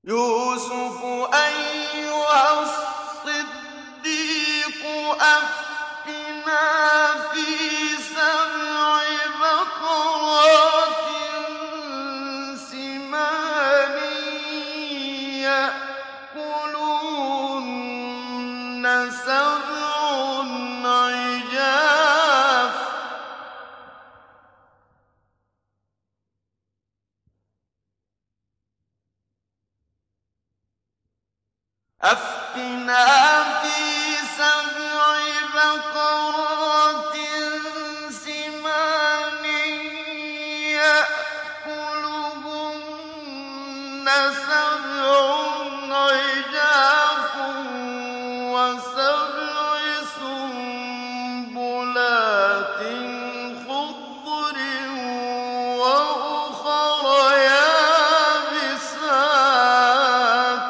يوسف أيها الصديق أفتنا في 7 بقرات سمان يأكلهن 7 عجاف أفتنا في 7 بقرات سمان يأكلهن 7 عجاف و7 سنبلات خضر وأخر يابسات